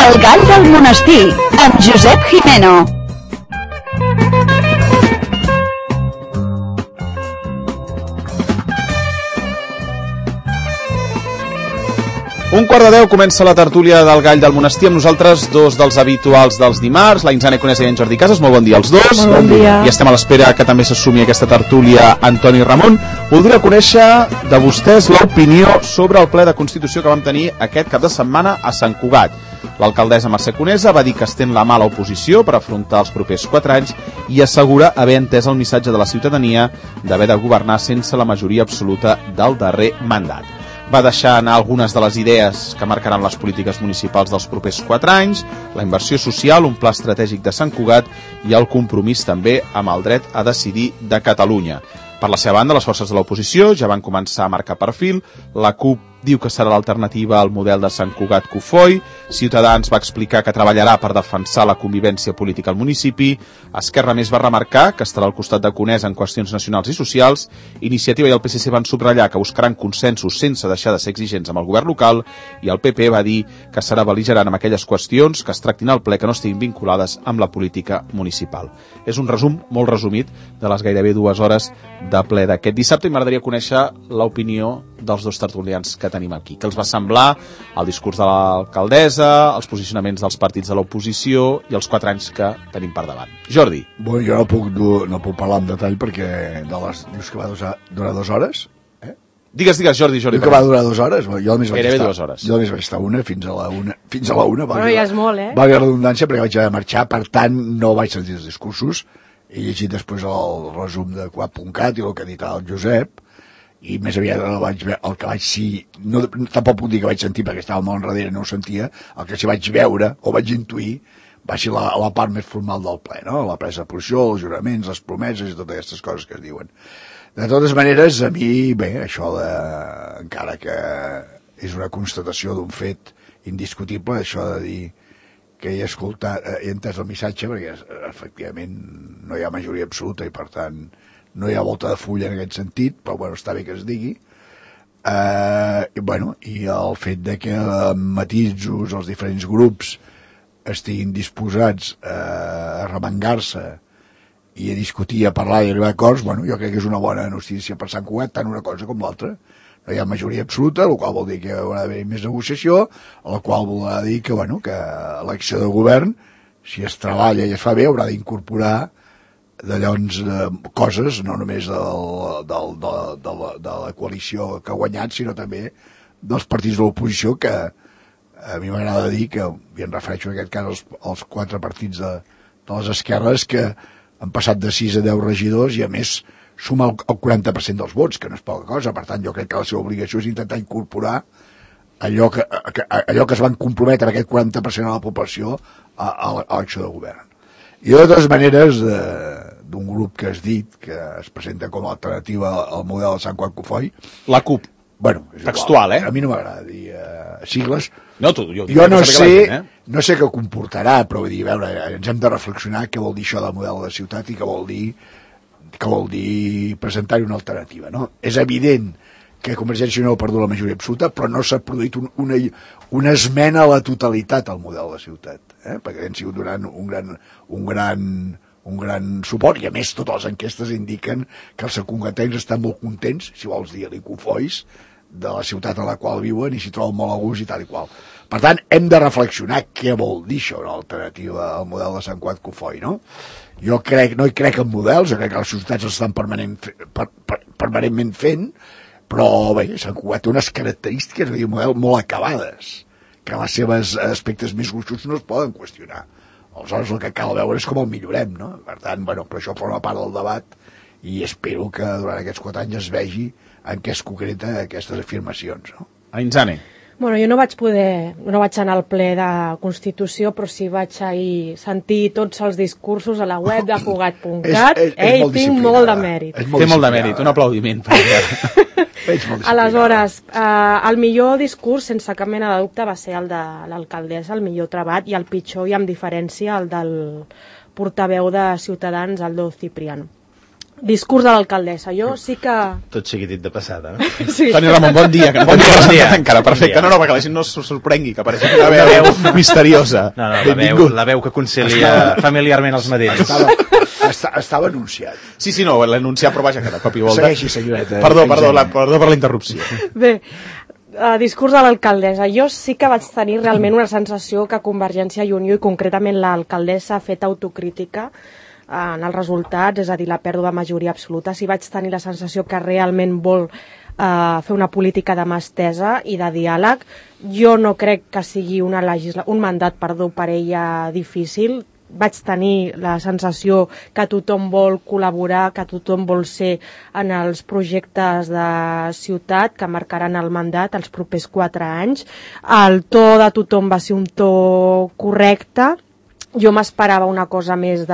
El gall del monestir, amb Josep Gimeno. Un quart de 10 comença la tertúlia del gall del monestir amb nosaltres, dos dels habituals dels dimarts, la Insane Conesa i en Jordi Casas. Molt bon dia als dos. Molt bon dia. I estem a l'espera que també s'assumi aquesta tertúlia Antoni Ramon. Voldria conèixer de vostès l'opinió sobre el ple de Constitució que vam tenir aquest cap de setmana a Sant Cugat. L'alcaldessa Mercè Conesa va dir que estén la mà a l'oposició per afrontar els propers 4 anys i assegura haver entès el missatge de la ciutadania d'haver de governar sense la majoria absoluta del darrer mandat. Va deixar anar algunes de les idees que marcaran les polítiques municipals dels propers 4 anys, la inversió social, un pla estratègic de Sant Cugat i el compromís també amb el dret a decidir de Catalunya. Per la seva banda, les forces de l'oposició ja van començar a marcar perfil. La CUP diu que serà l'alternativa al model de Sant Cugat-Cofoi. Ciutadans va explicar que treballarà per defensar la convivència política al municipi. Esquerra més va remarcar que estarà al costat de Conesa en qüestions nacionals i socials. Iniciativa i el PSC van subratllar que buscaran consensos sense deixar de ser exigents amb el govern local. I el PP va dir que serà bel·ligerant amb aquelles qüestions que es tractin al ple que no estiguin vinculades amb la política municipal. És un resum molt resumit de les gairebé 2 hores de ple d'aquest dissabte i m'agradaria conèixer l'opinió dels dos tertulians que tenim aquí. Què els va semblar el discurs de l'alcaldessa, els posicionaments dels partits de l'oposició i els 4 anys que tenim per davant? Jordi. Bueno, jo no puc parlar en detall perquè dius que va durar 2 hores? Digues, Jordi. Diu que va durar 2 hores? Jo només vaig Gairebé estar 2 hores. Jo només vaig estar fins a la una. Però ja és molt, Va haver redundància perquè vaig haver de marxar, per tant no vaig sentir els discursos. He llegit després el resum de Quat.cat i el que ha dit el Josep, i més aviat el que vaig tampoc puc dir que vaig sentir perquè estava molt enrere, no ho sentia. El que sí vaig veure o vaig intuir va ser la part més formal del ple, no? La presa de posició, els juraments, les promeses i totes aquestes coses que es diuen. De totes maneres, a mi, bé, això encara que és una constatació d'un fet indiscutible, això de dir que he entès el missatge, perquè efectivament no hi ha majoria absoluta i per tant no hi ha volta de fulla en aquest sentit, però bueno, està bé que es digui. I el fet de que matisos els diferents grups estiguin disposats a remengar-se i a discutir, a parlar i a arribar a acords, jo crec que és una bona notícia per Sant Cugat, tant una cosa com l'altra. No hi ha majoria absoluta, el qual vol dir que haurà d'haver més negociació, el qual vol dir que l'acció de govern, si es treballa i es fa bé, haurà d'incorporar coses, no només de la coalició que ha guanyat, sinó també dels partits de l'oposició, que a mi m'agrada dir que, i em refereixo en aquest cas als 4 partits de les esquerres, que han passat de 6 a 10 regidors i a més suma el 40% dels vots, que no és poca cosa. Per tant, jo crec que la seva obligació és intentar incorporar allò que es van comprometre aquest 40% de la població a l'acció de govern. I de totes maneres, d'un grup que has dit que es presenta com a alternativa al model de Sant Cugat-Cofoi, la CUP. Textual, A mi no m'agrada dir sigles. No, jo no sé què comportarà, però vull dir, a veure, ens hem de reflexionar què vol dir això del model de ciutat i què vol dir presentar-hi una alternativa, no? És evident que Convergència i Unió ha perdut la majoria absoluta, però no s'ha produït una esmena a la totalitat al model de ciutat, perquè han sigut donant un gran suport, i a més totes les enquestes indiquen que els santcugatencs estan molt contents, si vols dir-li cofois, de la ciutat a la qual viuen i s'hi troben molt a gust i tal i qual. Per tant, hem de reflexionar què vol dir això, una alternativa al model de Sant Cugat-Cofoi, no? Jo no hi crec en models, jo crec que les societats estan permanentment fent, però bé, Sant Cugat té unes característiques de model molt acabades, que en els seus aspectes més gruixuts no es poden qüestionar. Aleshores el que cal veure és com el millorem, no? Per tant, però això forma part del debat i espero que durant aquests 4 anys es vegi en què es concreta aquestes afirmacions, no? Insane. Bueno, jo no vaig anar al ple de Constitució, però sí vaig ahir sentir tots els discursos a la web de Cugat.cat i tinc molt de mèrit. Té molt de mèrit, un aplaudiment per ella. Aleshores, el millor discurs, sense cap mena de dubte, va ser el de l'alcaldessa, el millor trebat, i el pitjor, i amb diferència, el del portaveu de Ciutadans, Aldo Cipriano. Discurs de l'alcaldessa. Jo sí que... Tot sigui dit de passada, no? Sí. Toni Ramon, bon dia, que no t'hem presentat encara. Perfecte, no, perquè la gent no se sorprengui, que apareixi una veu misteriosa. No, la veu que concilia familiarment els mateixos. Estava anunciat. Sí, no, l'he anunciat, però vaja, que de cop i volta... Segueixi, senyoreta. Perdó per la interrupció. Bé, discurs de l'alcaldessa. Jo sí que vaig tenir realment una sensació que Convergència i Unió, i concretament l'alcaldessa, ha fet autocrítica en els resultats, és a dir, la pèrdua de majoria absoluta. Sí vaig tenir la sensació que realment vol fer una política de mà estesa i de diàleg. Jo no crec que sigui un mandat per ella difícil. Vaig tenir la sensació que tothom vol col·laborar, que tothom vol ser en els projectes de ciutat que marcaran el mandat els propers 4 anys. El to de tothom va ser un to correcte. Jo m'esperava una cosa més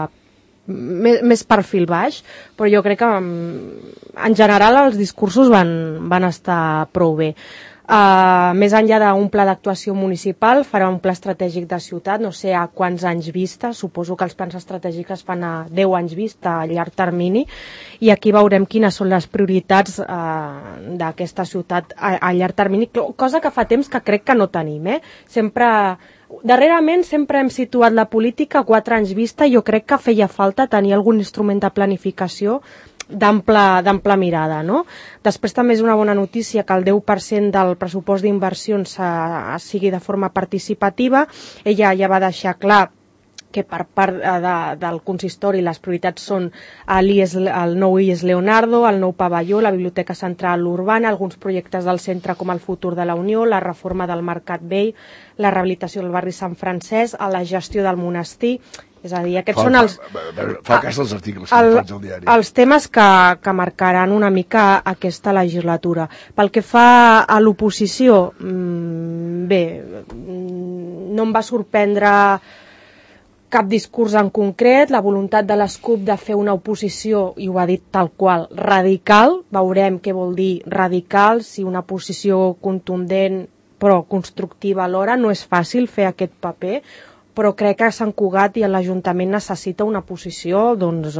perfil baix, però jo crec que en general els discursos van estar prou bé. Més enllà d'un pla d'actuació municipal, farà un pla estratègic de ciutat, no sé a quants anys vista, suposo que els plans estratègics es fan a 10 anys vista, a llarg termini, i aquí veurem quines són les prioritats d'aquesta ciutat a llarg termini, cosa que fa temps que crec que no tenim. Darrerament sempre hem situat la política a 4 anys vista i jo crec que feia falta tenir algun instrument de planificació d'ampla mirada, no? Després també és una bona notícia que el 10% del pressupost d'inversions sigui de forma participativa. Ella ja va deixar clar que per part del consistori les prioritats són el nou IES Leonardo, el nou pavelló, la Biblioteca Central Urbana, alguns projectes del centre com el Futur de la Unió, la reforma del Mercat Vell, la rehabilitació del barri Sant Francesc, la gestió del monestir. És a dir, aquests són els... Fa cas dels articles que faig al diari. Els temes que marcaran una mica aquesta legislatura. Pel que fa a l'oposició, bé, no em va sorprendre cap discurs en concret, la voluntat de les CUP de fer una oposició, i ho ha dit tal qual, radical. Veurem què vol dir radical, si una posició contundent però constructiva alhora. No és fàcil fer aquest paper, però crec que Sant Cugat i l'Ajuntament necessita una posició doncs,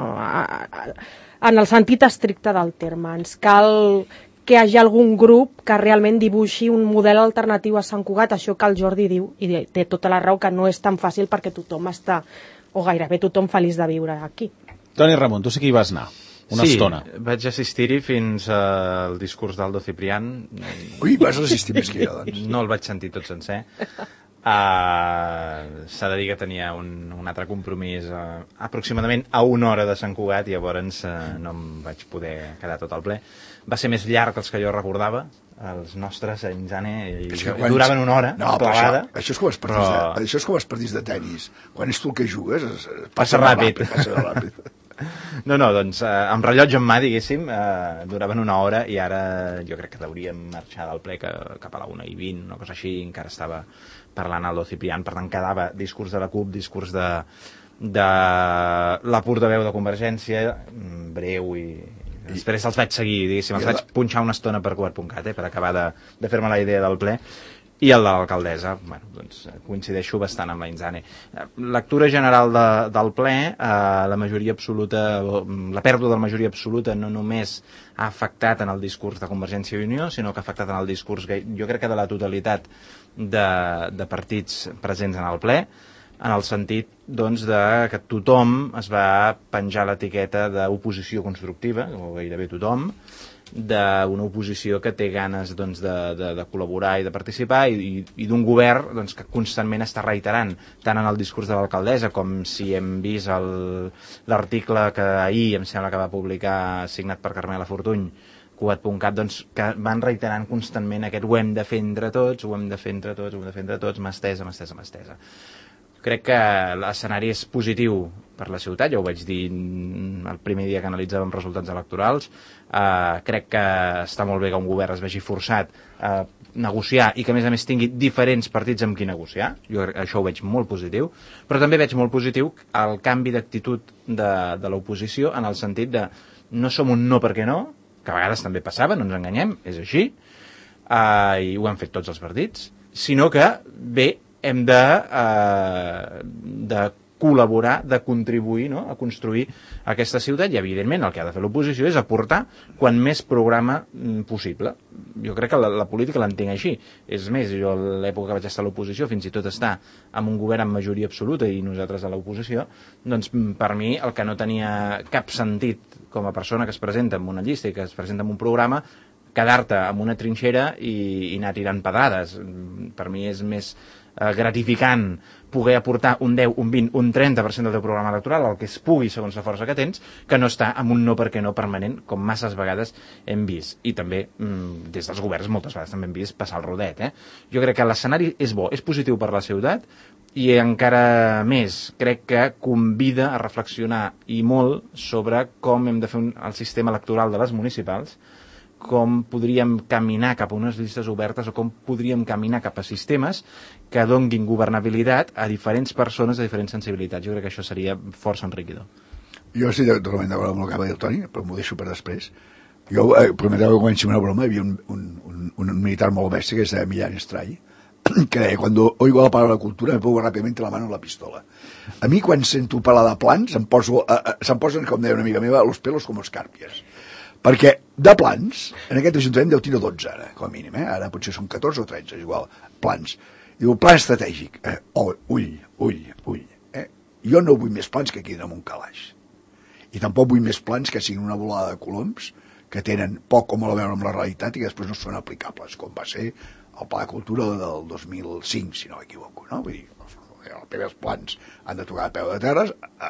en el sentit estricte del terme. Ens cal que hi hagi algun grup que realment dibuixi un model alternatiu a Sant Cugat, això que el Jordi diu, i té tota la raó, que no és tan fàcil perquè tothom està, o gairebé tothom, feliç de viure aquí. Toni Ramon, tu sí que hi vas anar una estona. Sí, vaig assistir-hi fins al discurs d'Aldo Ciprián. Ui, vas assistir més que jo, doncs. No el vaig sentir tot sencer. S'ha de dir que tenia un altre compromís aproximadament a 1 hora de Sant Cugat i llavors no em vaig poder quedar tot al ple. Va ser més llarg els que jo recordava, els nostres a Insane duraven 1 hora clavada. Això és com els partits de tenis. Quan és tu el que jugues passa ràpid. No, doncs amb rellotge en mà, diguéssim, duraven 1 hora i ara jo crec que hauríem marxar del ple cap a la 1:20, una cosa així, encara estava parlant Aldo Ciprián, per tant quedava discurs de la CUP, discurs de la portaveu de Convergència, breu, i després els vaig seguir, diguéssim, els vaig punxar una estona per Cugat.cat, per acabar de fer-me la idea del ple, i el de l'alcaldessa, bueno, doncs coincideixo bastant amb la Insane. Lectura general del ple, la majoria absoluta, la pèrdua de la majoria absoluta no només ha afectat en el discurs de Convergència i Unió, sinó que ha afectat en el discurs, jo crec que de la totalitat de partits presents en el ple, en el sentit doncs, que tothom es va penjar l'etiqueta d'oposició constructiva, o gairebé tothom, d'una oposició que té ganes doncs, de col·laborar i de participar i d'un govern doncs, que constantment està reiterant tant en el discurs de l'alcaldessa com si hem vist l'article que ahir em sembla que va publicar signat per Carmela Fortuny, Cugat.cat, doncs, que van reiterant constantment aquest ho hem de fer entre tots, ho hem de fer entre tots, ho hem de fer entre tots, mà estesa, mà estesa, mà estesa. Crec que l'escenari és positiu per la ciutat, ja ho vaig dir el primer dia que analitzàvem resultats electorals. Crec que està molt bé que un govern es vegi forçat a negociar i que a més tingui diferents partits amb qui negociar. Jo això ho veig molt positiu, però també veig molt positiu el canvi d'actitud de l'oposició en el sentit de no som un no perquè no, que a vegades també passava, no ens enganyem, és així, i ho han fet tots els partits, sinó que bé, hem de col·laborar, de contribuir, no?, a construir aquesta ciutat, i evidentment el que ha de fer l'oposició és aportar quan més programa possible. Jo crec que la política l'entenc així. És més, jo a l'època que vaig estar a l'oposició, fins i tot estar amb un govern amb majoria absoluta i nosaltres a l'oposició, doncs per mi el que no tenia cap sentit com a persona que es presenta en una llista i que es presenta en un programa, quedar-te en una trinxera i anar tirant pedrades. Per mi és més gratificant poder aportar un 10, un 20, un 30% del teu programa electoral, el que es pugui segons la força que tens, que no estar amb un no perquè no permanent, com masses vegades hem vist. I també, des dels governs, moltes vegades també hem vist passar el rodet. Jo crec que l'escenari és bo, és positiu per la ciutat, i encara més, crec que convida a reflexionar i molt sobre com hem de fer el sistema electoral de les municipals, com podríem caminar cap a unes llistes obertes o com podríem caminar cap a sistemes que donguin governabilitat a diferents persones de diferents sensibilitats. Jo crec que això seria força enriquidor. Jo estic totalment d'acord amb el que va dir el Toni, però m'ho deixo per després. Jo, prometeu que comenci una broma, hi havia un militar molt bèstia que és Millán Estray, que deia, cuando oigo la palabra cultura me pongo rápidamente la mano en la pistola. A mi, quan sento parlar de plans, se'm posen, com deia una amiga meva, los pelos com escàrpies. Perquè de plans, en aquest ajuntament deu tenir 12 ara, com a mínim, ara potser són 14 o 13, és igual, plans. Diu, pla estratègic, ull. Jo no vull més plans que quedin en un calaix. I tampoc vull més plans que siguin una volada de coloms que tenen poc o molt a veure amb la realitat i que després no són aplicables, com va ser el Pla de Cultura del 2005, si no m'equivoco, no? Vull dir, els primers plans han de tocar a peu de terra,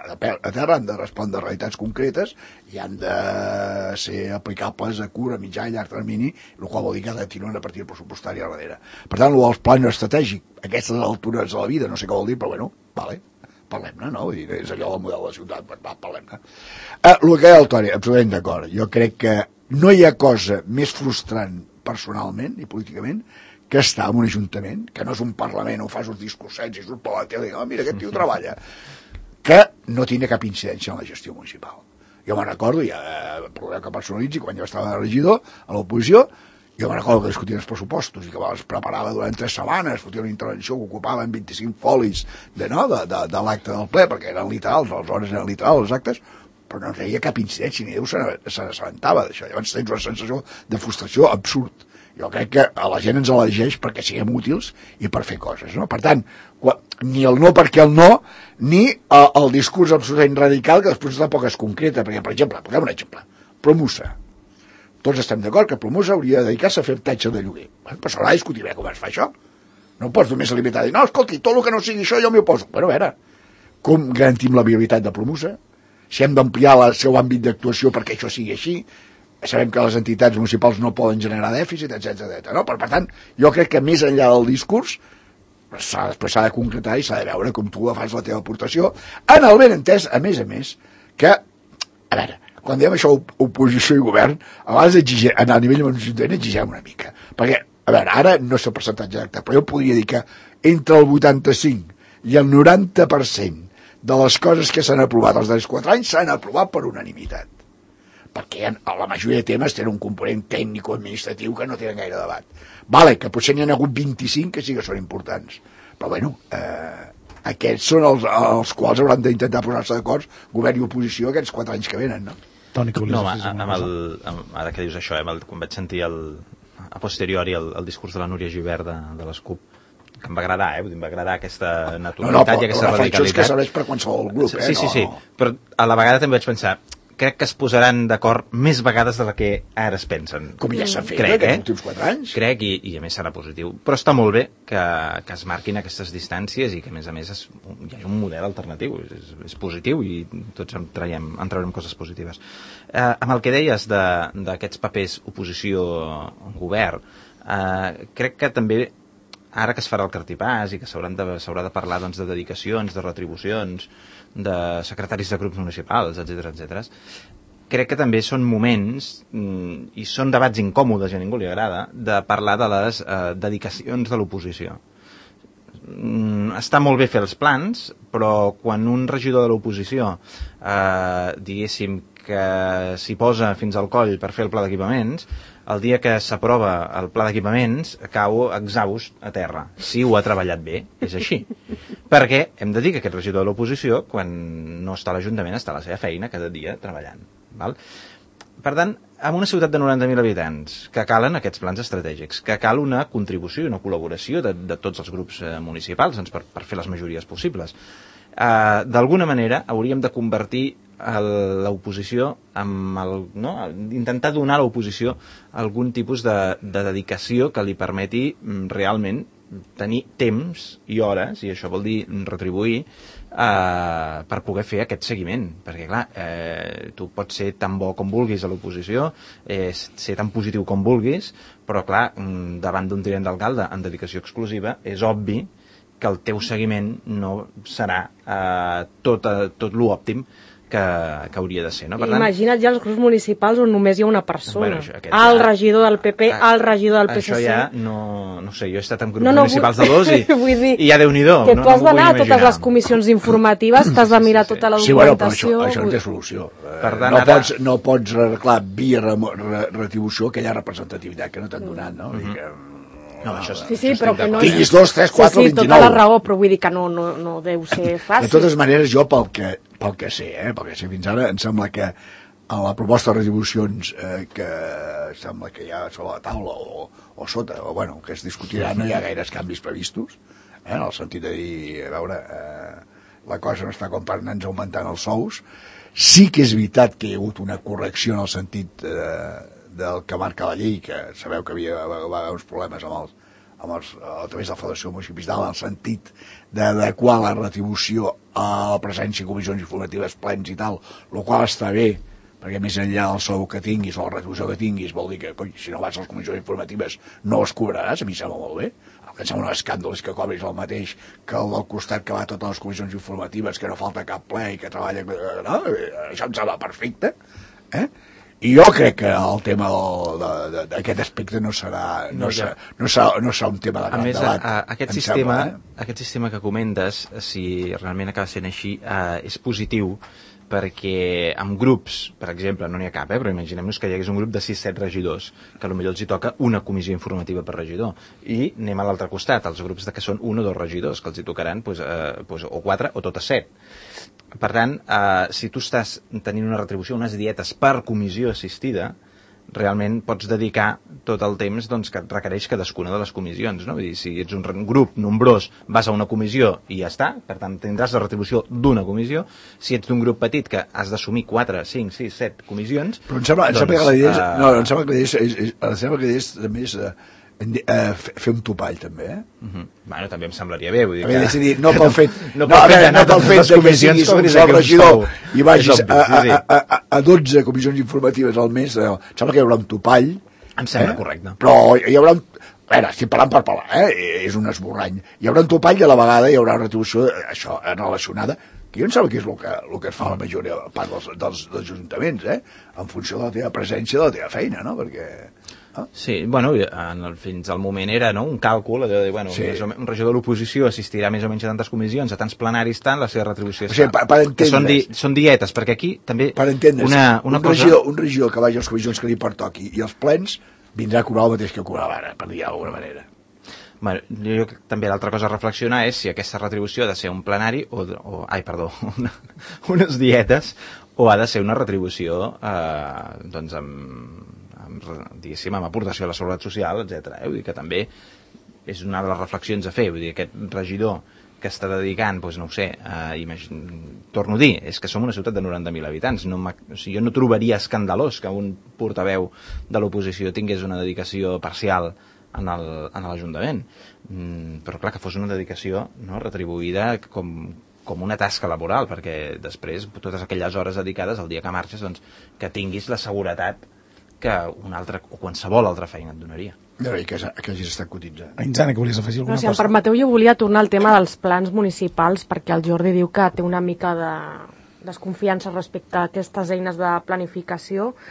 han de respondre a realitats concretes i han de ser aplicables a curt, a mitjà i llarg termini, el qual vol dir que ha de tenir una partida pressupostària darrere. Per tant, els plans estratègics, aquestes altures de la vida, no sé què vol dir, però bueno, vale, parlem-ne, no? Vull dir, és allò del model de la ciutat, parlem-ne. El que deia el Toni, absolutament d'acord. Jo crec que no hi ha cosa més frustrant personalment i políticament que està en un ajuntament, que no és un parlament on fas uns discursets i surt per la tele i mira, aquest tio treballa, que no tindrà cap incidència en la gestió municipal. Jo me'n recordo, ja podeu que personalitzi, quan jo estava de regidor a l'oposició, jo me'n recordo que discutien els pressupostos i que es preparava durant 3 setmanes, fotia una intervenció que ocupaven 25 folis de l'acte del ple, perquè eren literals, les hores eren literals, els actes, però no hi havia cap incidència, ni Déu se n'assabentava d'això. Llavors tens una sensació de frustració absurd. Jo crec que a la gent ens elegeix perquè siguem útils i per fer coses, no? Per tant, ni el no perquè el no, ni el discurs absolutament radical que després tampoc es concreta, perquè, per exemple, posem un exemple, Promusa. Tots estem d'acord que Promusa hauria de dedicar-se a fer habitatge de lloguer. Però s'haurà de discutir bé com es fa això. No pots només limitar i dir, no, escolti, tot el que no sigui això jo m'hi oposo. Bueno, a veure, com garantim la viabilitat de Promusa? Si hem d'ampliar el seu àmbit d'actuació perquè això sigui així, sabem que les entitats municipals no poden generar dèficit, etc. No? Per tant, jo crec que més enllà del discurs després s'ha de concretar i s'ha de veure com tu fas la teva aportació, en el benentès, a més, que, a veure, quan diem això oposició i govern, a vegades a nivell de l'Ajuntament exigem una mica, perquè, a veure, ara no sé el percentatge exacte, però jo podria dir que entre el 85 i el 90% de les coses que s'han aprovat els darrers 4 anys s'han aprovat per unanimitat, perquè la majoria de temes tenen un component tècnico-administratiu que no tenen gaire debat. Vale, que potser n'hi ha hagut 25 que sí que són importants, però bueno, aquests són els quals hauran d'intentar posar-se d'acord govern i oposició aquests 4 anys que venen, no? Toni, no, ara que dius això, quan vaig sentir a posteriori el discurs de la Núria Gibert de l'ESCUP, que em va agradar, em va agradar aquesta naturalitat i aquesta radicalitat. No, però que serveix per qualsevol grup, Sí, però a la vegada també vaig pensar, crec que es posaran d'acord més vegades de la que ara es pensen. Com ja s'ha fet aquests últims 4 anys. Crec, i a més serà positiu. Però està molt bé que es marquin aquestes distàncies i que a més hi hagi un model alternatiu. És positiu i tots en traurem coses positives. Amb el que deies d'aquests papers oposició-govern, crec que també ara que es farà el cartipàs i que s'haurà de parlar de dedicacions, de retribucions, de secretaris de grups municipals, etc. Crec que també són moments, i són debats incòmodes i a ningú li agrada, de parlar de les dedicacions de l'oposició. està molt bé fer els plans, però quan un regidor de l'oposició, diguéssim, que s'hi posa fins al coll per fer el pla d'equipaments, el dia que s'aprova el pla d'equipaments cau exhaust a terra. Si ho ha treballat bé, és així. Perquè hem de dir que aquest regidor de l'oposició, quan no està a l'Ajuntament, està a la seva feina cada dia treballant. Val? Per tant, en una ciutat de 90.000 habitants, que calen aquests plans estratègics, que cal una contribució i una col·laboració de tots els grups municipals doncs, per fer les majories possibles. D'alguna manera hauríem de convertir l'oposició intentar donar a l'oposició algun tipus de dedicació que li permeti realment tenir temps i hores, i això vol dir retribuir, per poder fer aquest seguiment, perquè clar, tu pots ser tan bo com vulguis a l'oposició, ser tan positiu com vulguis, però clar, davant d'un tinent d'alcalde en dedicació exclusiva és obvi que el teu seguiment no serà tot l'òptim que hauria de ser. No? Per tant, imagina't ja els grups municipals on només hi ha una persona. Bueno, el regidor del PP, el regidor del PSC. Això ja, no sé, jo he estat en grups municipals de dos i ja Déu-n'hi-do. Que tu has d'anar a totes les comissions informatives, t'has de mirar tota la documentació. Sí, bueno, però això no té solució. No pots arreglar via retribució aquella representativitat que no t'han donat, no? No, sí, però que no... Tinguis 2, 3, 4, 29. Sí, tota la raó, però vull dir que no deu ser fàcil. De totes maneres, jo pel que sé fins ara, em sembla que en la proposta de retribucions que sembla que hi ha sobre la taula o sota, o bueno, que es discutirà, no hi ha gaires canvis previstos, en el sentit de dir, a veure, la cosa no està com per anar-nos augmentant els sous. Sí que és veritat que hi ha hagut una correcció en el sentit del que marca la llei, que sabeu que va haver uns problemes a través de la Federació de Municipis d'Alt, en el sentit d'adequar la retribució a la presència en comissions informatives plens i tal, el qual està bé, perquè més enllà del sou que tinguis o la retribució que tinguis, vol dir que si no vas a les comissions informatives no les cobraràs. A mi em sembla molt bé. El que em sembla un escàndol és que cobris el mateix que el del costat que va a totes les comissions informatives, que no falta cap ple i que treballa... No? Això em sembla perfecte. I jo crec que el tema d'aquest aspecte no serà un tema de gran debat. Aquest sistema que comentes, si realment acaba sent així, és positiu, perquè amb grups, per exemple, no n'hi ha cap, però imaginem-nos que hi hagués un grup de 6-7 regidors, que potser els hi toca una comissió informativa per regidor, i anem a l'altre costat, els grups que són 1 o 2 regidors, que els hi tocaran o 4 o totes 7. Per tant, si tu estàs tenint una retribució, unes dietes per comissió assistida, realment pots dedicar tot el temps que et requereix cadascuna de les comissions. No? Vull dir, si ets un grup nombrós, vas a una comissió i ja està, per tant tindràs la retribució d'una comissió. Si ets d'un grup petit que has d'assumir 4, 5, 6, 7 comissions... Però em sembla que la idea és també fer un topall també, Bueno, també em semblaria bé, vull dir que... És a dir, no pel fet de que siguis un sol regidor i vagis a 12 comissions informatives al mes, em sembla que hi haurà un topall. Em sembla correcte. Però hi haurà un... A veure, estic parlant per parlar, és un esborrany. Hi haurà un topall i a la vegada hi haurà una retribució això relacionada, que jo em sembla que és el que es fa la majoria part dels ajuntaments, en funció de la teva presència, de la teva feina, no? Perquè... Sí, bueno, fins al moment era un càlcul, un regidor de l'oposició assistirà més o menys a tantes comissions, a tants plenaris, tant, la seva retribució que són dietes, perquè aquí també... Per entendre's, un regidor que vagi a les comissions que li pertoqui i els plens vindrà a cobrar el mateix que cobrava ara, per dir d'alguna manera. Bueno, jo també l'altra cosa a reflexionar és si aquesta retribució ha de ser un plenari unes dietes, o ha de ser una retribució amb aportació a la seguretat social, etc. Vull dir que també és una de les reflexions a fer. Vull dir, aquest regidor que està dedicant, no ho sé, torno a dir, és que som una ciutat de 90.000 habitants. Jo no trobaria escandalós que un portaveu de l'oposició tingués una dedicació parcial en l'Ajuntament. Però clar, que fos una dedicació retribuïda com una tasca laboral, perquè després totes aquelles hores dedicades el dia que marxes, que tinguis la seguretat que una altra o qualsevol altra feina et donaria. I que hagis estat cotitzant. Insana, que volies afegir alguna cosa? Si em permeteu, jo volia tornar al tema dels plans municipals, perquè el Jordi diu que té una mica de desconfiança respecte a aquestes eines de planificació.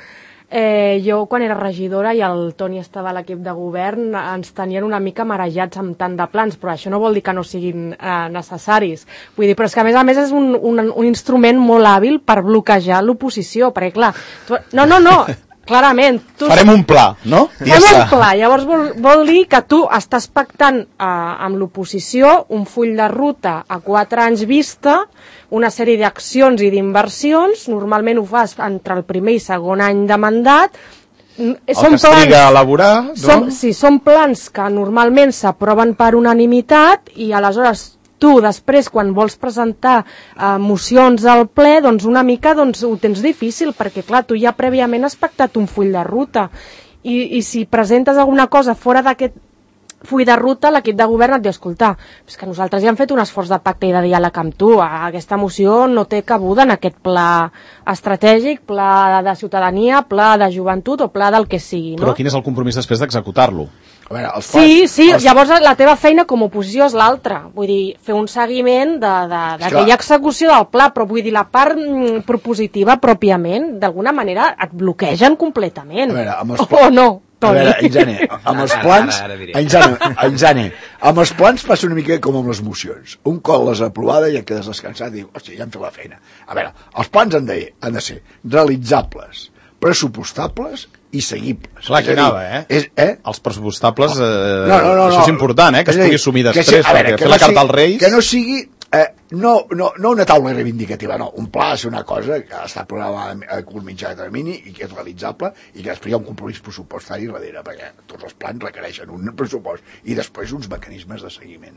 Jo, quan era regidora i el Toni estava a l'equip de govern, ens tenien una mica marejats amb tant de plans, però això no vol dir que no siguin necessaris. Vull dir, però és que a més és un instrument molt hàbil per bloquejar l'oposició, perquè clar, no, clarament. Farem un pla, no? Farem un pla, llavors vol dir que tu estàs pactant amb l'oposició un full de ruta a 4 anys vista, una sèrie d'accions i d'inversions, normalment ho fas entre el primer i segon any de mandat. El que es triga a elaborar, no? Són plans que normalment s'aproven per unanimitat i aleshores tu després quan vols presentar mocions al ple, doncs una mica ho tens difícil, perquè clar, tu ja prèviament has pactat un full de ruta i si presentes alguna cosa fora d'aquest full de ruta, l'equip de govern et diu, escolta, és que nosaltres ja hem fet un esforç de pacte i de diàleg amb tu, aquesta moció no té cabuda en aquest pla estratègic, pla de ciutadania, pla de joventut o pla del que sigui, no? Però quin és el compromís després d'executar-lo? A veure, sí, llavors la teva feina com a oposició és l'altra, vull dir, fer un seguiment d'aquella execució del pla, però vull dir, la part propositiva pròpiament, d'alguna manera et bloquegen completament. A veure, o no? A veure, Ainzane, amb els plans... Ainzane, amb els plans passa una mica com amb les mocions. Un cop les aprovada ja quedes descansat i dius, hòstia, ja hem fet la feina. A veure, els plans han de ser realitzables, pressupostables i seguibles. Clar, que anava, Els pressupostables, això és important, que es pugui assumir després, perquè fer la carta als Reis... Que no sigui... No una taula reivindicativa, no. Un pla és una cosa que està programada a curt mitjà de termini i que és realitzable i que després hi ha un compromís pressupostari darrere, perquè tots els plans requereixen un pressupost i després uns mecanismes de seguiment.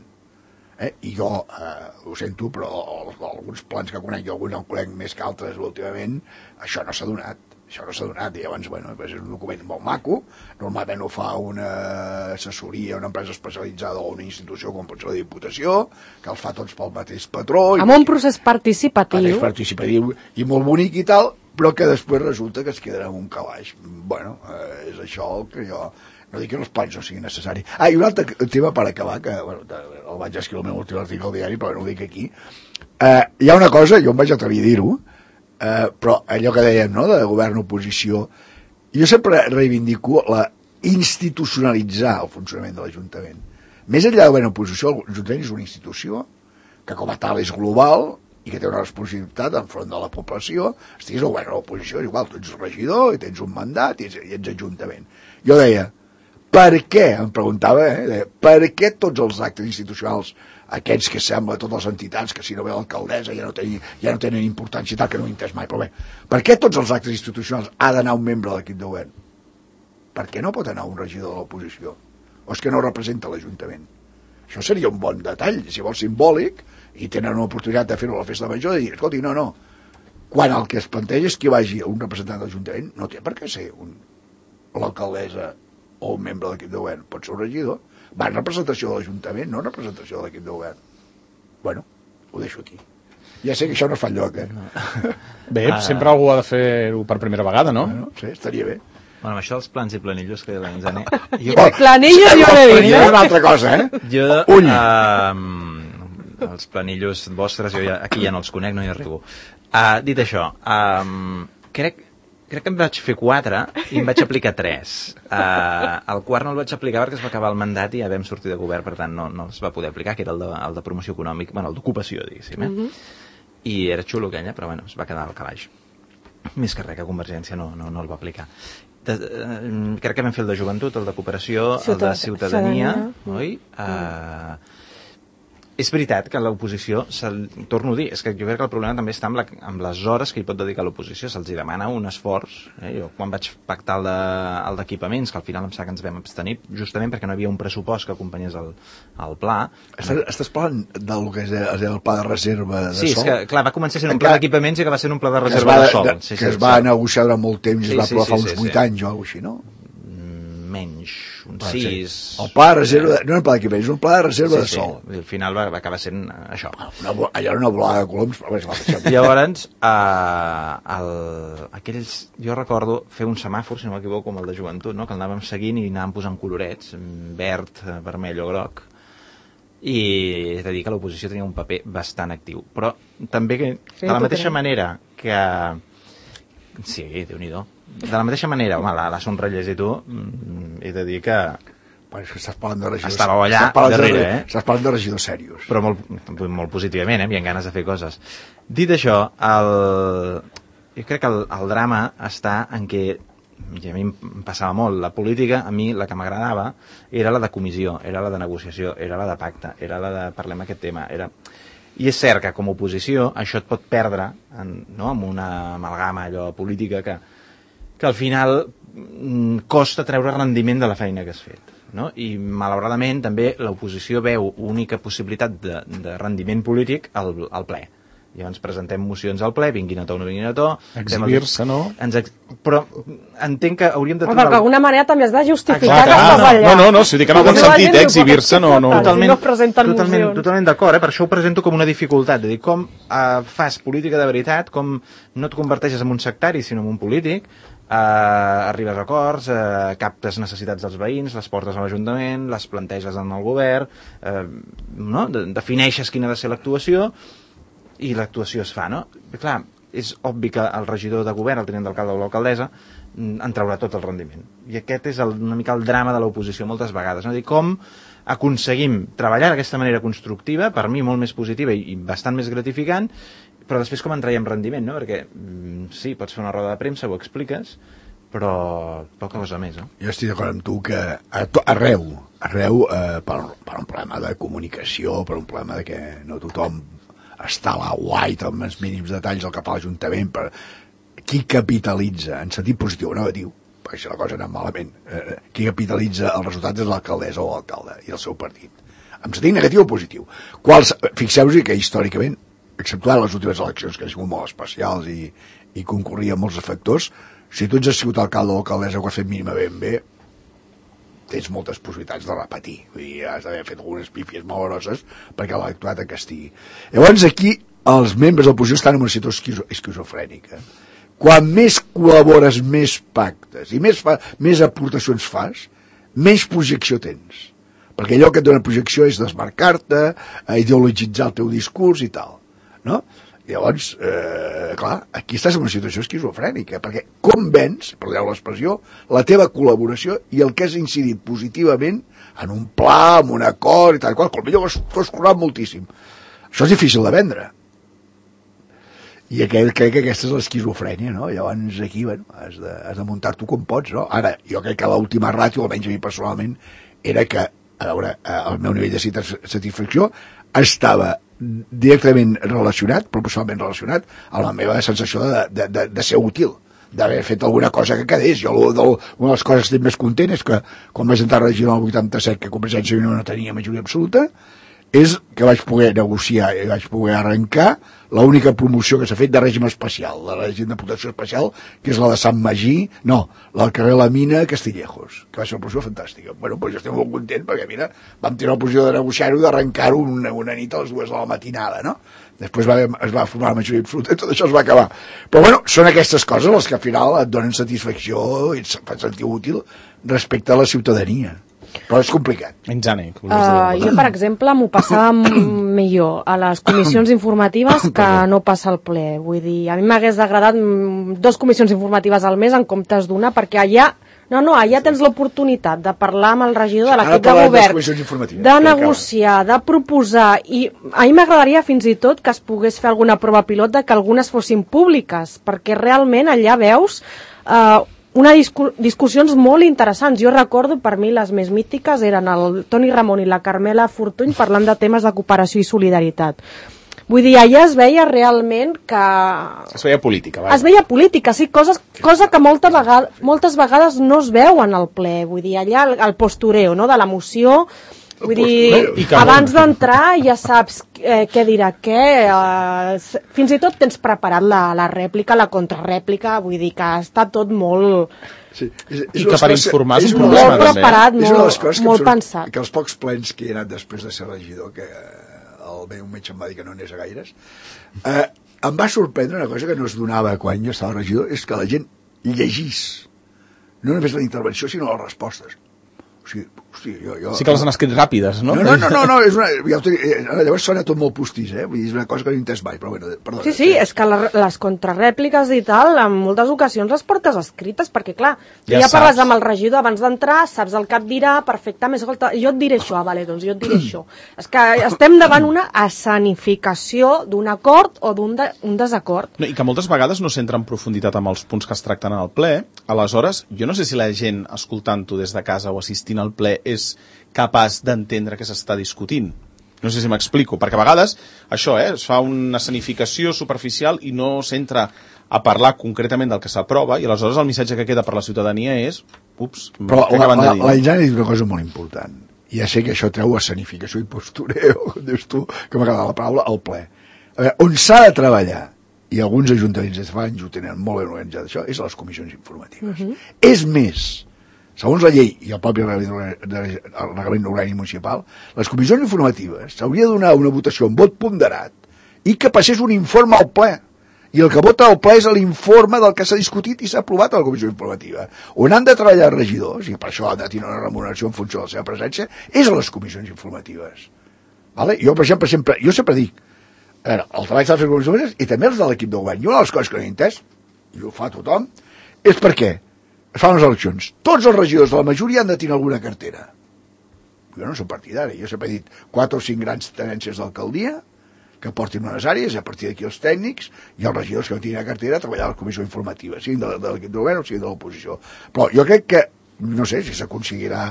I jo, ho sento, però alguns plans que conec, jo alguns en conec més que altres últimament, això no s'ha donat. I llavors, és un document molt maco, normalment ho fa una assessoria, una empresa especialitzada o una institució com pot ser la Diputació, que els fa tots pel mateix patró. Amb un procés participatiu. I molt bonic i tal, però que després resulta que es quedarà en un calaix. És això el que jo... No dic que els plans no siguin necessaris. I un altre tema per acabar, que el vaig escriure el meu últim article al diari, però no ho dic aquí. Hi ha una cosa, jo em vaig atrevir a dir-ho, però allò que dèiem, no?, de govern-oposició, jo sempre reivindico la institucionalitzar el funcionament de l'Ajuntament. Més enllà de govern-oposició, l'Ajuntament és una institució que com a tal és global i que té una responsabilitat enfront de la població. Estiguis al govern o a l'oposició, és igual, tu ets regidor i tens un mandat i ets Ajuntament. Jo deia, per què, em preguntava, per què tots els actes institucionals, aquests que sembla totes les entitats, que si no ve l'alcaldessa ja no tenen importància i tal, que no ho he entès mai, però bé, per què tots els actes institucionals ha d'anar un membre de l'equip de govern? Per què no pot anar un regidor de l'oposició? O és que no representa l'Ajuntament? Això seria un bon detall, si vols simbòlic, i tenen una oportunitat de fer-ho a la festa major, de dir, escolti, no, quan el que es planteja és que vagi un representant de l'Ajuntament, no té per què ser l'alcaldessa o un membre de l'equip de govern, pot ser un regidor, va en representació de l'Ajuntament, no en representació de l'equip de govern. Bueno, ho deixo aquí. Ja sé que això no es fa enlloc, Bé, sempre algú ha de fer-ho per primera vegada, no? Sí, estaria bé. Bueno, amb això dels plans i planillos que l'Enzane... Planillos jo no he dit, és una altra cosa, Els planillos vostres, jo aquí ja no els conec, no hi arribo. Dit això, crec que em vaig fer 4 i em vaig aplicar 3. El quart no el vaig aplicar perquè es va acabar el mandat i ja vam sortir de govern, per tant no es va poder aplicar, que era el de promoció econòmica, el d'ocupació, diguéssim. I era xulo aquella, però es va quedar al calaix. Més que res, que Convergència no el va aplicar. Crec que vam fer el de joventut, el de cooperació, el de ciutadania, oi? És veritat que l'oposició, torno a dir, és que jo crec que el problema també està amb les hores que hi pot dedicar l'oposició, se'ls demana un esforç. Jo quan vaig pactar el d'equipaments, que al final em sap que ens vam abstenir, justament perquè no hi havia un pressupost que acompanyés el pla. Estàs parlant del que és el pla de reserva de sol? Sí, és que clar, va començar sent un pla d'equipaments i que va ser un pla de reserva de sol. Que es va negociar durant molt temps i es va aprovar fa uns 8 anys o alguna cosa així, no? Menys, uns 6... El pla de reserva, no era un pla d'equipaments, és un pla de reserva de sol. Al final va acabar sent això. Allò era una volada de coloms, però llavors, jo recordo fer un semàfor, si no m'equivoco, com el de joventut, no? Que el anàvem seguint i anàvem posant colorets, verd, vermell o groc, i és a dir que l'oposició tenia un paper bastant actiu. Però també que, de la mateixa manera que... Sí, Déu-n'hi-do. de la mateixa manera, home, la somrellés i tu, he de dir que... Bueno, és que estàs parlant de regidors... Estàveu allà darrere, Estàs parlant de regidors serios. Però molt positivament, hi ha ganes de fer coses. Dit això, jo crec que el drama està en què, i a mi em passava molt, la política, a mi la que m'agradava era la de comissió, era la de negociació, era la de pacte, era la de parlem aquest tema, I és cert que com a oposició això et pot perdre amb una amalgama allò política que al final costa treure rendiment de la feina que has fet. No? I malauradament també l'oposició veu única possibilitat de rendiment polític al ple. Llavors presentem mocions al ple, vinguin a to o no vinguin a to. Exhibir-se, no? Però entenc que hauríem de... Perquè d'alguna manera també has de justificar que estàs allà. No, si ho dic en algun sentit, exhibir-se no... Totalment d'acord, per això ho presento com una dificultat, de dir com fas política de veritat, com no et converteixes en un sectari, sinó en un polític, arribes a acords, captes necessitats dels veïns, les portes a l'Ajuntament, les planteges en el govern, no? Defineixes quina ha de ser l'actuació i l'actuació es fa, no? Clar, és obvi que el regidor de govern, el tinent d'alcalde o l'alcaldessa, en traurà tot el rendiment. I aquest és una mica el drama de l'oposició moltes vegades, no? Dir com aconseguim treballar d'aquesta manera constructiva, per mi molt més positiva i bastant més gratificant, però després com en traiem rendiment, no? Perquè sí, pots fer una roda de premsa, ho expliques, però poca cosa més, no? Jo estic d'acord amb tu que arreu, per un problema de comunicació, per un problema de que no tothom està a la guait amb els mínims detalls del que fa l'Ajuntament, per qui capitalitza, en sentit positiu o negatiu, perquè si la cosa ha anat malament, qui capitalitza els resultats és l'alcaldessa o l'alcalde i el seu partit. En sentit negatiu o positiu. Fixeu-vos que històricament, exceptuant les últimes eleccions que han sigut molt especials i concorrien molts factors, si tu ets sigut alcalde o alcaldessa que ho has fet mínimament bé, tens moltes possibilitats de repetir. Vull dir, has d'haver fet algunes pífies maloroses perquè l'ha actuat que estigui. Llavors aquí els membres de l'oposició estan en una situació esquizofrènica. Quan més col·labores, més pactes i més aportacions fas, menys projecció tens. Perquè allò que et dona projecció és desmarcar-te, ideologitzar el teu discurs i tal. No? I llavors, clar, aquí estàs en una situació esquizofrènica, perquè com vens, perdeu l'expressió, la teva col·laboració i el que has incidit positivament en un pla, en un acord i tal qual, potser ho has currat moltíssim. Això és difícil de vendre. I crec que aquesta és l'esquizofrènia, no? Llavors aquí, bueno, has de muntar-t'ho com pots, no? Ara, jo crec que l'última ràtio, almenys a mi personalment, era que, a veure, el meu nivell de satisfacció estava directament relacionat, proporcionalment relacionat, amb la meva sensació de ser útil, d'haver fet alguna cosa que quedés. Jo, una de les coses que estic més content és que, quan vaig entrar a regir el 87, que Convergència i Unió no tenia majoria absoluta, és que vaig poder negociar i vaig poder arrencar l'única promoció que s'ha fet de règim especial, de règim de protecció especial, que és la de Sant Magí, no, la del carrer La Mina, Castillejos, que va ser una promoció fantàstica. Bueno, doncs jo estic molt content perquè, mira, vam tenir la posició de negociar-ho, d'arrencar-ho una nit a les 2 de la matinada, no? Després es va formar la majoria absoluta i tot això es va acabar. Però, bueno, són aquestes coses les que al final et donen satisfacció i et fan sentir útil respecte a la ciutadania. Però és complicat. Jo, per exemple, m'ho passava millor a les comissions informatives que no passa al ple. Vull dir, a mi m'hagués agradat 2 comissions informatives al mes en comptes d'una, perquè allà tens l'oportunitat de parlar amb el regidor de l'equip de govern, de negociar, de proposar, i a mi m'agradaria fins i tot que es pogués fer alguna prova pilot de que algunes fossin públiques, perquè realment allà veus discussions molt interessants. Jo recordo, per mi les més mítiques eren el Toni Ramon i la Carmela Fortuny parlant de temes de cooperació i solidaritat. Vull dir, allà es veia realment que... Es veia política, Es veia política, sí, cosa que moltes vegades no es veu en el ple. Vull dir, allà el postureo, no?, de la moció. Vull dir, abans d'entrar ja saps què dirà què, fins i tot tens preparat la rèplica, la contrarèplica, vull dir que està tot molt... Sí, i que per informar és un problema, molt preparat, molt pensat. Que els pocs plens que he anat després de ser regidor, que el meu metge em va dir que no anés a gaires, em va sorprendre una cosa que no es donava quan jo estava regidor, és que la gent llegís no només la intervenció sinó les respostes. Sí que les han escrit ràpides, no? No, és una... Llavors sona tot molt postís, Vull dir, és una cosa que no he entès mai, però bueno, perdona. Sí, és que les contrarèpliques i tal, en moltes ocasions les portes escrites, perquè clar, tu ja parles amb el regidor abans d'entrar, saps el que et dirà perfectament, escolta, jo et diré això, vale, doncs jo et diré això. És que estem davant una escenificació d'un acord o d'un desacord. No, i que moltes vegades no s'entra en profunditat amb els punts que es tracten en el ple, aleshores, jo no sé si la gent escoltant-ho des de casa o assistint al ple és capaç d'entendre què s'està discutint. No sé si m'explico, perquè a vegades això, es fa una escenificació superficial i no s'entra a parlar concretament del que s'aprova i aleshores el missatge que queda per la ciutadania és però la Isana ha dit una cosa molt important. Ja sé que això treu escenificació i postureo, dius tu, que m'ha agradat la paraula, al ple. A veure, on s'ha de treballar, i alguns ajuntaments des de fa anys ho tenen molt ben organitzat, això, és a les comissions informatives. És més, segons la llei i el propi reglament orgànic municipal, les comissions informatives s'hauria de donar una votació amb vot ponderat i que passés un informe al ple. I el que vota al ple és l'informe del que s'ha discutit i s'ha aprovat a la comissió informativa. On han de treballar regidors, i per això han de tenir una remuneració en funció de la seva presència, és a les comissions informatives. Vale? Jo, per exemple, sempre dic, a veure, el treball s'ha de fer comissions informatives i també els de l'equip de govern. I una de les coses que no he entès, i ho fa tothom, és perquè es fan les eleccions. Tots els regidors de la majoria han de tenir alguna cartera. Jo no soc partidari. Jo sempre he dit 4 o 5 grans tenències d'alcaldia que portin unes àrees, i a partir d'aquí els tècnics i els regidors que no tinguin cartera treballar a la comissió informativa, siguin de l'equip de govern o siguin de l'oposició. Però jo crec que, no sé si s'aconseguirà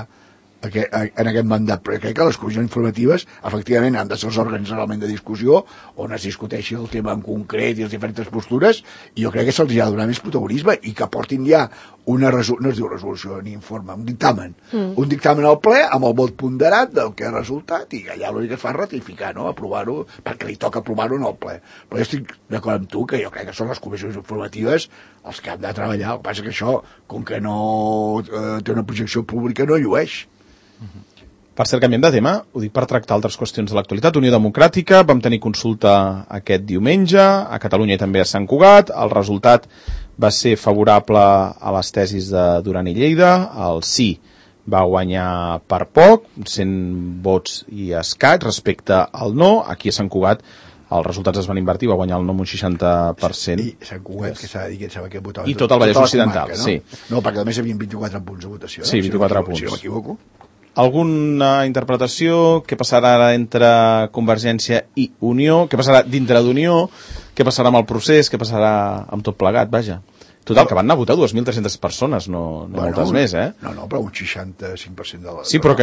en aquest mandat, però crec que les comissions informatives efectivament han de ser els òrgans realment de discussió on es discuteixi el tema en concret i les diferents postures, i jo crec que se'ls ha de donar més protagonisme i que portin ja no es diu resolució ni informe, un dictamen al ple amb el vot ponderat del que ha resultat, i allà l'únic que es fa és ratificar, no? Aprovar-ho, perquè li toca aprovar-ho en el ple. Però jo estic d'acord amb tu que jo crec que són les comissions informatives els que han de treballar. El que passa que això, com que no té una projecció pública, no llueix. Per cert, canviem de tema, ho dic per tractar altres qüestions de l'actualitat. Unió Democràtica, vam tenir consulta aquest diumenge, a Catalunya i també a Sant Cugat, el resultat va ser favorable a les tesis de Duran i Lleida, el sí va guanyar per poc, 100 vots i escaig respecte al no. Aquí a Sant Cugat els resultats es van invertir, va guanyar el no amb un 60%. I Sant Cugat, que s'ha de dir que sembla que votava... I tot el Vallès Occidental, no? Sí. No, perquè a més hi havia 24 punts de votació. Sí, 24 punts. Si no m'equivoco. Alguna interpretació? Què passarà ara entre Convergència i Unió? Què passarà dintre d'Unió? Què passarà amb el procés? Què passarà amb tot plegat? Vaja. Total, que van anar a votar 2.300 persones, no moltes més, No, però un 65% de la... Sí, però que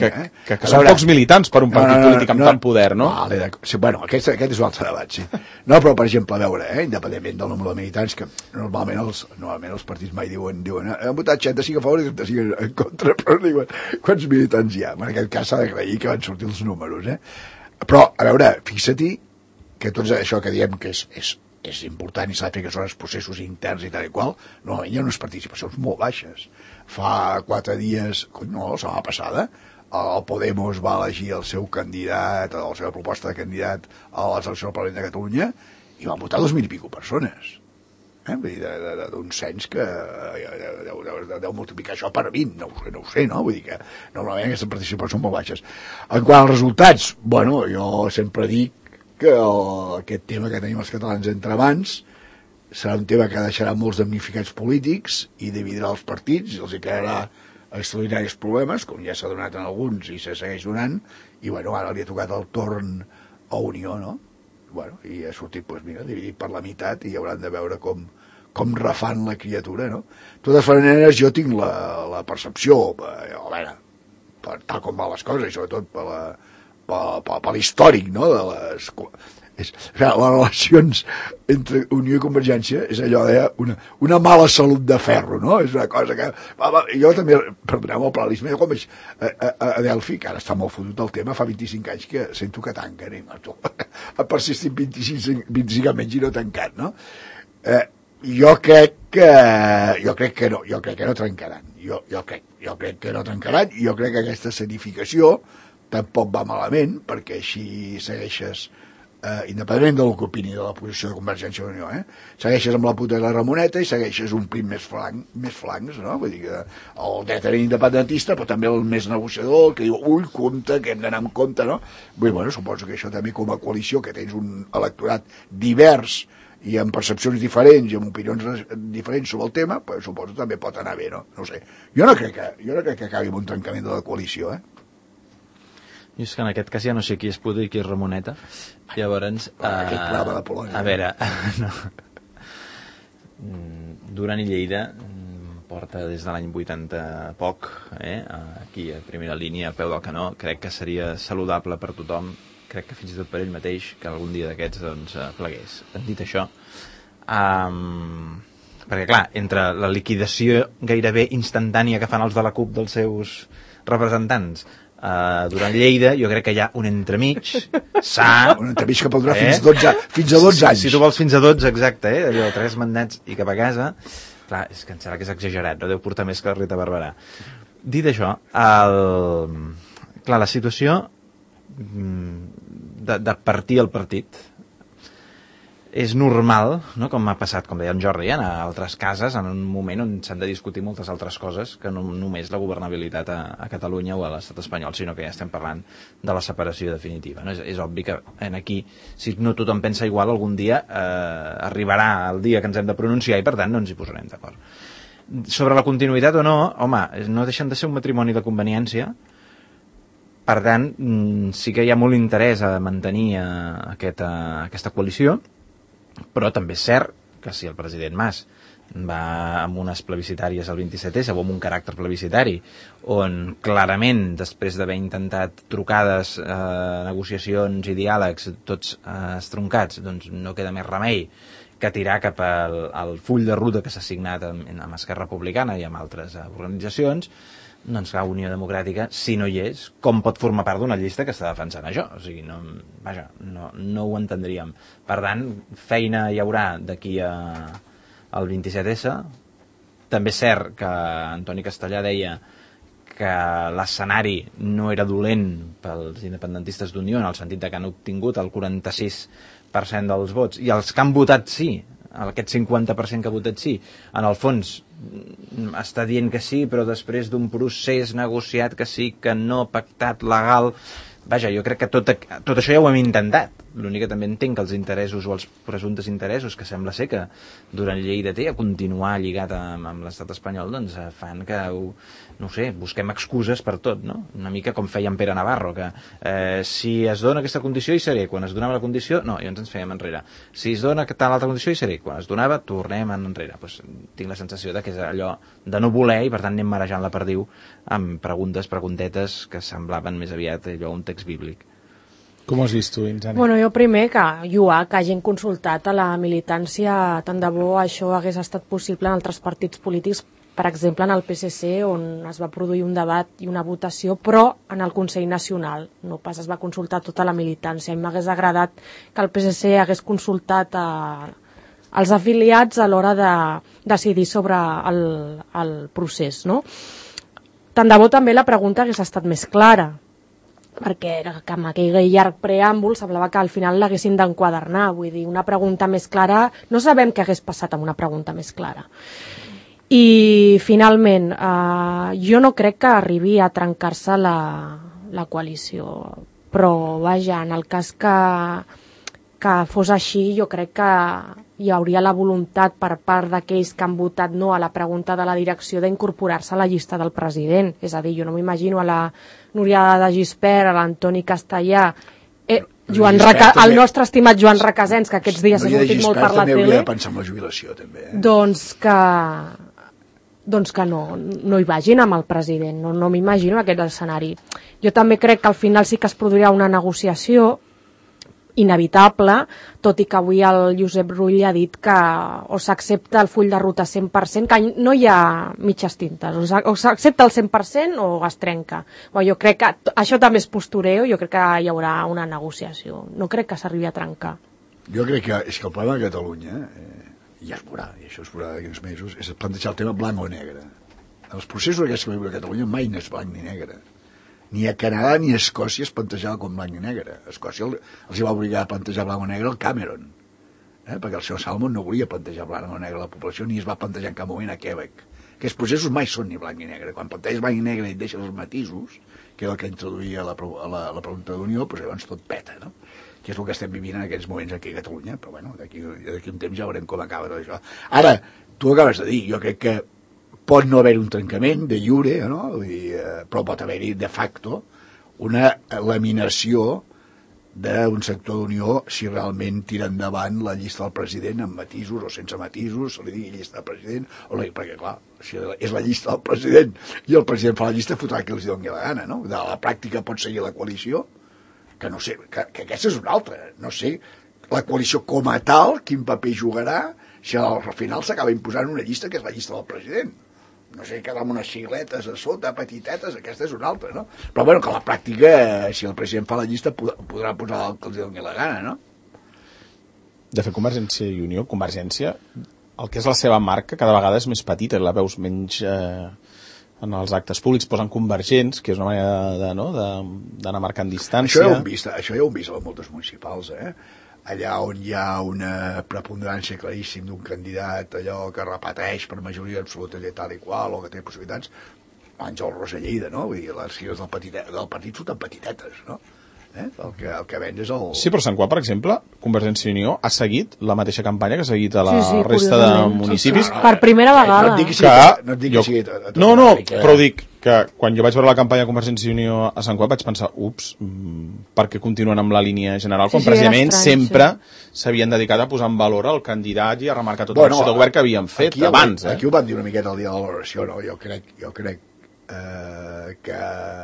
són pocs militants per un partit polític amb tant poder, no? Vale, sí, bueno, aquest és un altre debat, sí. No, però, per exemple, a veure, independentment del nombre de militants, que normalment els partits mai diuen han votat 65 a favor i 35 en contra, però diuen quants militants hi ha. En aquest cas s'ha d'agrair que van sortir els números, Però, a veure, fixa-t'hi que tot això que diem que és important i s'ha de fer que són els processos interns i tal i qual, normalment hi ha unes participacions molt baixes. Fa 4 dies, la setmana passada, el Podemos va elegir el seu candidat, la seva proposta de candidat a les eleccions del Parlament de Catalunya, i van votar 2.000 i pico persones. Vull dir, d'un cens que deu multiplicar això per 20, no ho sé, no? Vull dir que normalment aquestes participacions són molt baixes. En quant als resultats, bueno, jo sempre dic que aquest tema que tenim els catalans entre mans serà un tema que deixarà molts damnificats polítics i dividirà els partits i els hi crearà extraordinaris problemes, com ja s'ha donat en alguns i se segueix donant, i bueno, ara li ha tocat el torn a Unió, no? Bueno, i ha sortit, dividit per la meitat, i hauran de veure com refan la criatura, no? De totes maneres, jo tinc la percepció, a veure, tal com van les coses, i sobretot per l'històric, no? Les relacions entre Unió i Convergència és allò una mala salut de ferro, no? És una cosa que... Jo també, perdoneu el paralelisme, jo quan vaig a Delphi, que ara està molt fotut el tema, fa 25 anys que sento que tanquen, ha persistit 25 anys i no tancat, no? Jo crec que no trencaran. Jo crec que no trencaran, i jo crec que aquesta escenificació tampoc va malament, perquè així segueixes independentment del que opini de la posició de Convergència i Unió, segueixes amb la puta de la Ramoneta i segueixes un prim més flancs, no? Vull dir que el dret independentista, però també el més negociador, que diu, compte, que hem d'anar amb compte, no? Vull dir, bueno, suposo que això també com a coalició, que tens un electorat divers i amb percepcions diferents i amb opinions diferents sobre el tema, pues, suposo que també pot anar bé, no? No ho sé. Jo no crec que acabi amb un trencament de la coalició, Jo és que en aquest cas ja no sé qui és Puto i qui és Ramoneta. Llavors... Aquest programa de Polònia. A veure... No. Duran i Lleida porta des de l'any 80 poc, aquí a primera línia, a peu del canó. Crec que seria saludable per tothom, crec que fins i tot per ell mateix, que algun dia d'aquests doncs, plegués. Dit això, perquè clar, entre la liquidació gairebé instantània que fan els de la CUP dels seus representants, durant Lleida, jo crec que hi ha un entremig sa... Un entremig que pot durar fins a 12 anys. Si tu vols fins a 12, exacte, allò, 3 mandats i cap a casa. Clar, és que em sembla que és exagerat, no deu portar més que la Rita Barberà. Dit això, clar, la situació de partir el partit és normal, no? Com ha passat, com deia en Jordi, en altres cases, en un moment on s'han de discutir moltes altres coses que no només la governabilitat a Catalunya o a l'estat espanyol, sinó que ja estem parlant de la separació definitiva. No? És obvi que aquí, si no tothom pensa igual, algun dia arribarà el dia que ens hem de pronunciar i per tant no ens hi posarem d'acord. Sobre la continuïtat o no, home, no deixen de ser un matrimoni de conveniència. Per tant, sí que hi ha molt interès a mantenir aquesta coalició, però també és cert que si el president Mas va amb unes plebiscitàries al 27S o amb un caràcter plebiscitari on clarament després d'haver intentat trucades, negociacions i diàlegs tots estroncats, doncs no queda més remei que tirar cap al full de ruta que s'ha signat amb Esquerra Republicana i amb altres organitzacions, doncs la Unió Democràtica, si no hi és, com pot formar part d'una llista que està defensant això? O sigui, no ho entendríem. Per tant, feina hi haurà d'aquí al 27S. També és cert que Antoni Castellà deia que l'escenari no era dolent pels independentistes d'Unió, en el sentit que han obtingut el 46% dels vots, i els que han votat sí, aquest 50% que ha votat sí, en el fons està dient que sí, però després d'un procés negociat que sí, que no pactat, legal. Vaja, jo crec que tot això ja ho hem intentat. L'únic que també entenc que els interessos o els presumptes interessos, que sembla ser que durant Lleida té a continuar lligat amb l'estat espanyol, doncs fan que, no sé, busquem excuses per tot, no? Una mica com feia en Pere Navarro, que si es dona aquesta condició hi seré, quan es donava la condició, no, i ens fèiem enrere. Si es dona tal altra condició hi seré, quan es donava tornem enrere. Pues, tinc la sensació de que és allò de no voler i per tant anem marejant la perdiu amb preguntetes que semblaven més aviat allò un text bíblic. Com ho has vist tu, Insani? Bueno, jo primer que hagin consultat a la militància, tant de bo això hagués estat possible en altres partits polítics, per exemple en el PSC, on es va produir un debat i una votació, però en el Consell Nacional, no pas es va consultar tota la militància. I m'hagués agradat que el PSC hagués consultat als afiliats a l'hora de decidir sobre el procés, no? Tant de bo també la pregunta hagués estat més clara, perquè amb aquell llarg preàmbul semblava que al final l'haguessin d'enquadernar, vull dir, una pregunta més clara, no sabem què hagués passat amb una pregunta més clara. I finalment, jo no crec que arribi a trencar-se la coalició, però vaja, en el cas que fos així, jo crec que hi hauria la voluntat per part d'aquells que han votat no a la pregunta de la direcció d'incorporar-se a la llista del president. És a dir, jo no m'imagino a la Núria de Gispert, a l'Antoni Castellà, el nostre estimat Joan Requesens, que aquests dies ha sortit molt per la tele. També hauria de pensar en la jubilació, també. Doncs que no hi vagin amb el president, no m'imagino aquest escenari. Jo també crec que al final sí que es produirà una negociació inevitable, tot i que avui el Josep Rull ha dit que o s'accepta el full de ruta 100%, que no hi ha mitges tintes, o s'accepta el 100% o es trenca. Jo crec que això també és postureo, jo crec que hi haurà una negociació, no crec que s'arribi a trencar. Jo crec que és que el problema de Catalunya, ja es veurà, i això es veurà d'aquí uns mesos, és plantejar el tema blanc o negre. Els processos d'aquests que viu a Catalunya mai no és blanc ni negre. ni a Canadà ni a Escòcia es plantejava com blanc i negre. A Escòcia els va obligar a plantejar blanc i negre el Cameron, perquè el senyor Salmond no volia plantejar blanc i negre a la població, ni es va plantejar en cap moment a Quebec. Aquests processos mai són ni blanc i negre. Quan planteges blanc i negre i et deixes els matisos, que és el que introduïa la pregunta d'Unió, doncs llavors tot peta, no? Que és el que estem vivint en aquests moments aquí a Catalunya, però bueno, d'aquí un temps ja veurem com acaba tot això. Ara, tu acabes de dir, jo crec que pot no haver un trencament de lliure, no? Vull dir, però pot haver-hi de facto una laminació d'un sector d'Unió si realment tira endavant la llista del president amb matisos o sense matisos, se li digui llista del president, perquè clar, si és la llista del president i el president fa la llista, fotrà que els doni la gana, no? De la pràctica pot seguir la coalició, que no sé, que aquesta és una altra, no sé, la coalició com a tal, quin paper jugarà si al final s'acaba imposant una llista que és la llista del president. No sé, quedar amb unes sigletes a sota, petitetes, aquesta és una altra, no? Però bueno, que a la pràctica, si el president fa la llista, podrà posar el que els doni la gana, no? De fet, Convergència i Unió, Convergència, el que és la seva marca cada vegada és més petita, la veus menys en els actes públics, posen convergents, que és una manera d'anar marcant distància. Això ja ho hem vist a moltes municipals, allà on hi ha una preponderància claríssim d'un candidat, allò que repeteix per majoria absoluta de tal i qual, o que té possibilitats, Àngel Rosa Lleida, no? Vull dir, les sigles del partit són tan petitetes, no? El que ven és el... Sí, però Sant Cugat, per exemple, Convergència i Unió ha seguit la mateixa campanya que ha seguit a la resta de municipis. Per primera vegada. No et dic que sigui... No, però dic que quan jo vaig veure la campanya de Convergència i Unió a Sant Cugat vaig pensar, per què continuen amb la línia general quan precisament sempre s'havien dedicat a posar en valor el candidat i a remarcar tota l'acció de govern que havien fet abans. Aquí ho vam dir una miqueta el dia de la valoració, no? Jo crec que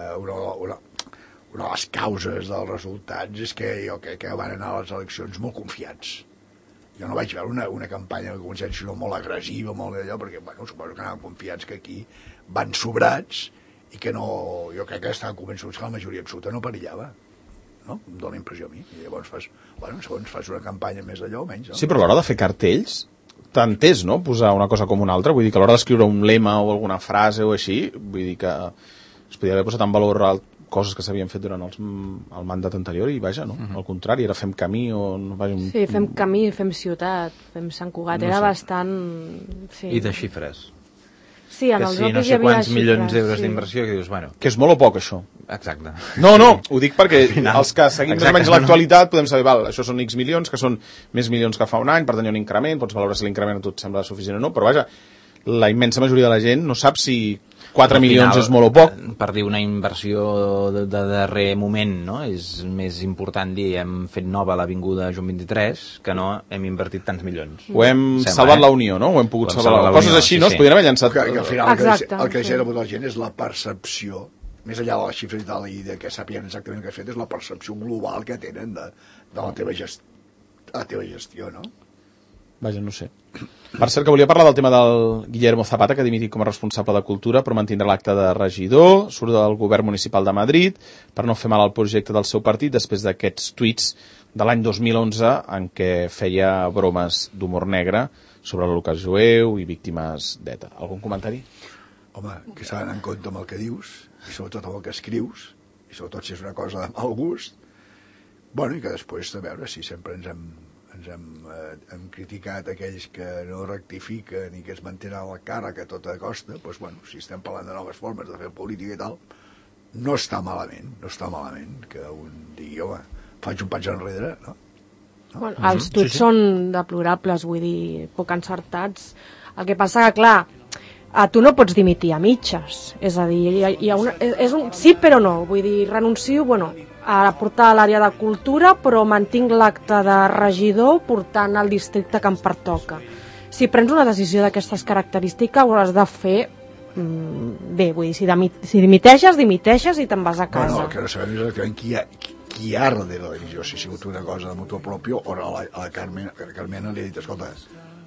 una de les causes dels resultats és que jo crec que van anar a les eleccions molt confiats. Jo no vaig veure una campanya de Convergència molt agressiva, molt d'allò, perquè bueno, suposo que anaven confiats que aquí van sobrats i que no... Jo crec que estaven convençuts que la majoria absoluta no perillava. No? Em dóna impressió a mi. I llavors fas una campanya més d'allò o menys. No? Sí, però a l'hora de fer cartells t'ha entès, no?, posar una cosa com una altra. Vull dir que a l'hora d'escriure un lema o alguna frase o així, vull dir que es podia haver posat en valor coses que s'havien fet durant el mandat anterior i vaja, no? Al contrari, era fem camí o... Sí, fem camí, fem ciutat, fem Sant Cugat, era bastant... Sí. I de xifres. Sí, en els no sé quants milions d'euros d'inversió que dius, bueno... Que és molt o poc, això. Exacte. No, ho dic perquè els que seguim més o menys l'actualitat podem saber, val, això són X milions, que són més milions que fa un any, per tenir un increment, pots valorar si l'increment a tu et sembla suficient o no, però vaja, la immensa majoria de la gent no sap si 4 milions és molt o poc. Per dir una inversió de darrer moment, no? És més important dir hem fet nova l'Avinguda Joan 23 que no hem invertit tants milions. Ho hem salvat la Unió, no? Ho hem pogut salvar. Coses així, no? Es podrien haver llançat... Que al final el que deixa de votar la gent és la percepció, més enllà de les xifres i tal, i de que sàpiguen exactament el que has fet, és la percepció global que tenen de la teva gestió, no? Vaja, no sé. Per cert, que volia parlar del tema del Guillermo Zapata, que ha dimitit com a responsable de Cultura, però mantindrà l'acte de regidor, surt del govern municipal de Madrid, per no fer mal al projecte del seu partit, després d'aquests tuits de l'any 2011, en què feia bromes d'humor negre sobre l'Holocaust jueu i víctimes d'ETA. Algun comentari? Home, que s'ha d'anar en compte amb el que dius, i sobretot amb el que escrius, i sobretot si és una cosa de mal gust, bueno, i que després de veure si sempre ens hem criticat aquells que no rectifiquen i que es mantenen a la cara que a tota costa, doncs bueno, si estem parlant de noves formes de fer política i tal, no està malament que un digui, home, faig un pas enrere, no? Bueno, els tuits són deplorables, vull dir, poc encertats. El que passa que, clar, tu no pots dimitir a mitges, és a dir, hi ha és un sí però no, vull dir, renuncio, bueno, a portar a l'àrea de cultura, però mantinc l'acte de regidor portant al districte que em pertoca. Si prens una decisió d'aquestes característiques ho has de fer bé, vull dir, si dimiteixes i te'n vas a casa. Bueno, el que no sabem és qui ha darrere de la dimissió, si ha sigut una cosa de mutuo propio o a la Carmena li ha dit, escolta,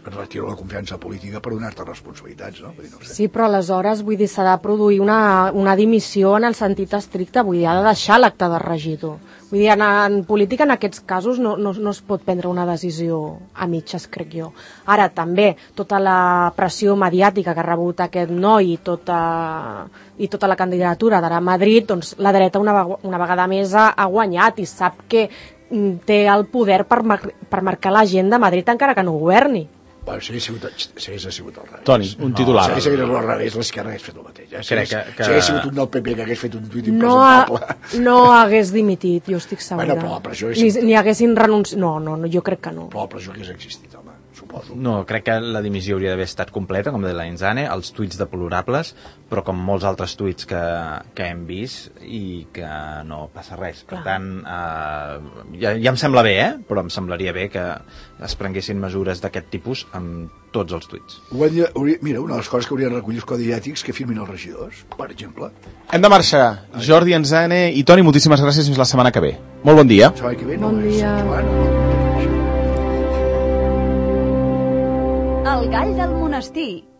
retiro la confiança política per donar-te responsabilitats, no? Vull dir, no sé. Sí, però aleshores, vull dir, s'ha de produir una dimissió en el sentit estricte, vull dir, ha de deixar l'acte de regidor. Vull dir, en política, en aquests casos, no es pot prendre una decisió a mitges, crec jo. Ara, també, tota la pressió mediàtica que ha rebut aquest noi i tota la candidatura d'ara a Madrid, doncs la dreta una vegada més ha guanyat i sap que té el poder per marcar l'agenda a Madrid encara que no governi. Bueno, si hagués sigut al revés. Toni, un titular. Si hagués sigut al revés, l'esquerra hagués fet el mateix. Si hagués sigut un del PP que hagués fet un tuit No hagués dimitit, jo estic segura. Bueno, però la pressió és... Ni haguessin renunciat... No, jo crec que no. Però la pressió hagués existit, home, suposo. No, crec que la dimissió hauria d'haver estat completa, com deia la Inzane, els tuits deplorables, però com molts altres tuits que hem vist i que no passa res. Per tant, ja em sembla bé, però em semblaria bé que es prenguessin mesures d'aquest tipus amb tots els tuits. Mira, una de les coses que haurien de recollir els codis ètics que firmin els regidors, per exemple. Hem de marxar. Jordi, Enzane i Toni, moltíssimes gràcies, fins la setmana que ve. Molt bon dia. La setmana que ve Bon dia. El gall del monestir.